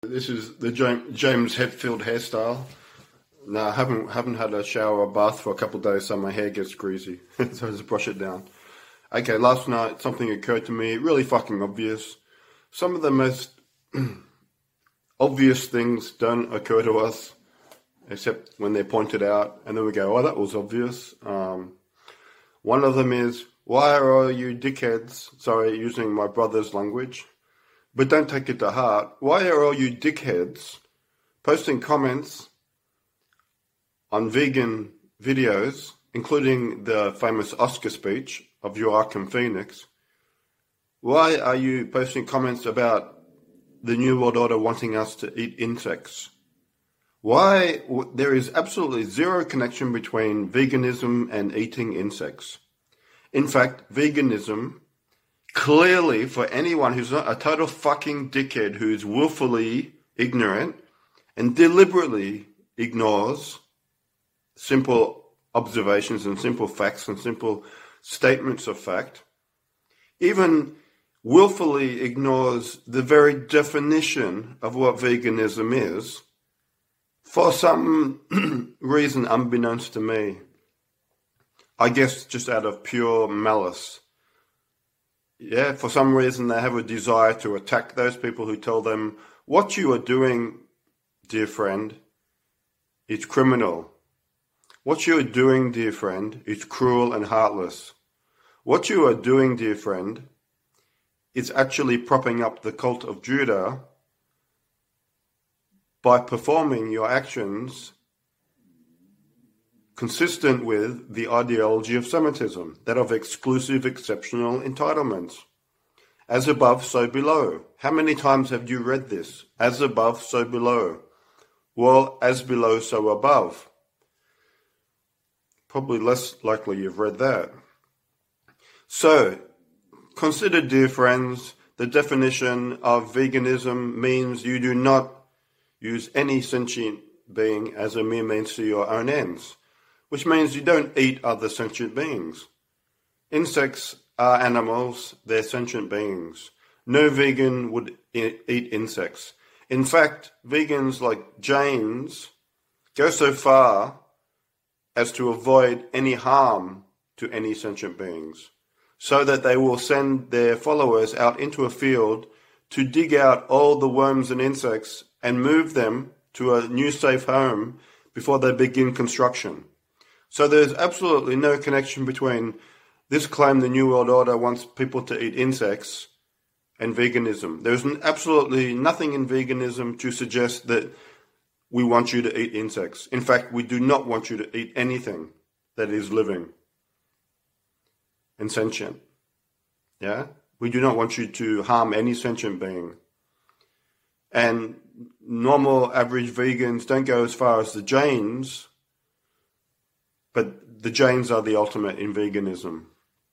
This is the James Hetfield hairstyle. No, I haven't had a shower or bath for a couple of days, so my hair gets greasy. So I just brush it down. Okay, last night something occurred to me, really fucking obvious. Some of the most obvious things don't occur to us, except when they're pointed out, and then we go, oh, that was obvious. One of them is, why are all you dickheads, sorry, using my brother's language, but don't take it to heart, why are all you dickheads posting comments on vegan videos, including the famous Oscar speech of Joaquin Phoenix? Why are you posting comments about the New World Order wanting us to eat insects? Why? There is absolutely zero connection between veganism and eating insects. In fact, veganism, clearly for anyone who's not a total fucking dickhead who's willfully ignorant and deliberately ignores simple observations and simple facts and simple statements of fact, even willfully ignores the very definition of what veganism is, for some reason unbeknownst to me. I guess just out of pure malice. Yeah, for some reason they have a desire to attack those people who tell them, what you are doing, dear friend, is criminal. What you are doing, dear friend, is cruel and heartless. What you are doing, dear friend, is actually propping up the cult of Judah by performing your actions consistent with the ideology of Semitism, that of exclusive, exceptional entitlements. As above, so below. How many times have you read this? As above, so below. Well, as below, so above. Probably less likely you've read that. So, consider, dear friends, the definition of veganism means you do not use any sentient being as a mere means to your own ends, which means you don't eat other sentient beings. Insects are animals, they're sentient beings. No vegan would eat insects. In fact, vegans like James go so far as to avoid any harm to any sentient beings, so that they will send their followers out into a field to dig out all the worms and insects and move them to a new safe home before they begin construction. So there's absolutely no connection between this claim the New World Order wants people to eat insects and veganism. There's absolutely nothing in veganism to suggest that we want you to eat insects. In fact, we do not want you to eat anything that is living and sentient. Yeah? We do not want you to harm any sentient being. And normal average vegans don't go as far as the Jains, but the Jains are the ultimate in veganism.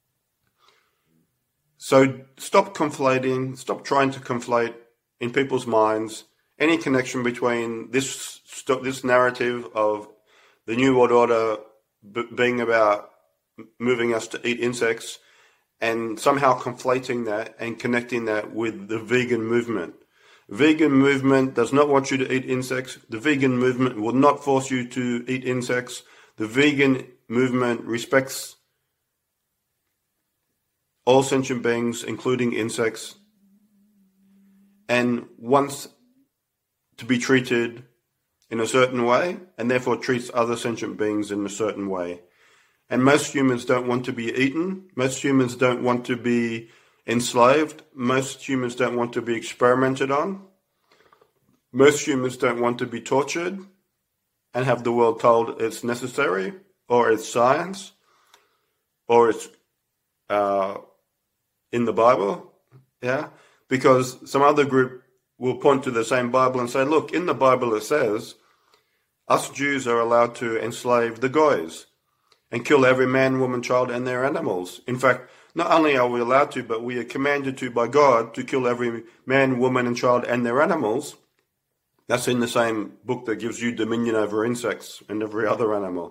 So stop trying to conflate in people's minds any connection between this narrative of the New World Order being about moving us to eat insects and somehow conflating that and connecting that with the vegan movement. Vegan movement does not want you to eat insects. The vegan movement will not force you to eat insects. The vegan movement respects all sentient beings, including insects, and wants to be treated in a certain way, and therefore treats other sentient beings in a certain way. And most humans don't want to be eaten. Most humans don't want to be enslaved. Most humans don't want to be experimented on. Most humans don't want to be tortured and have the world told it's necessary, or it's science, or it's in the Bible, yeah? Because some other group will point to the same Bible and say, look, in the Bible it says, us Jews are allowed to enslave the Goys and kill every man, woman, child, and their animals. In fact, not only are we allowed to, but we are commanded to by God to kill every man, woman, and child and their animals. That's in the same book that gives you dominion over insects and every other animal.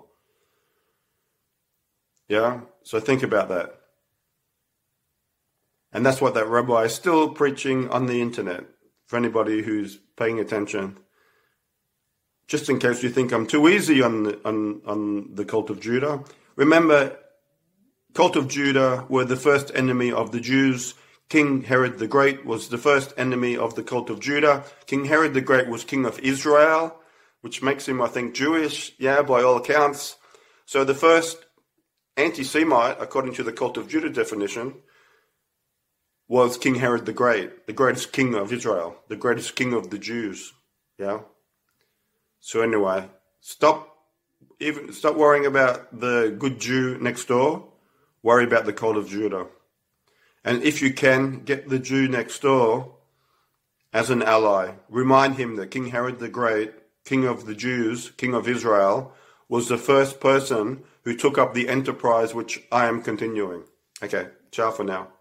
Yeah? So think about that. And that's what that rabbi is still preaching on the internet. for anybody who's paying attention, just in case you think I'm too easy on the cult of Judah. Remember, cult of Judah were the first enemy of the Jews. King Herod the Great was the first enemy of the cult of Judah. King Herod the Great was king of Israel, which makes him, I think, Jewish, yeah, by all accounts. So the first anti-Semite, according to the cult of Judah definition, was King Herod the Great, the greatest king of Israel, the greatest king of the Jews, yeah. So anyway, stop worrying about the good Jew next door. Worry about the cult of Judah. And if you can, get the Jew next door as an ally. Remind him that King Herod the Great, king of the Jews, king of Israel, was the first person who took up the enterprise which I am continuing. Okay, ciao for now.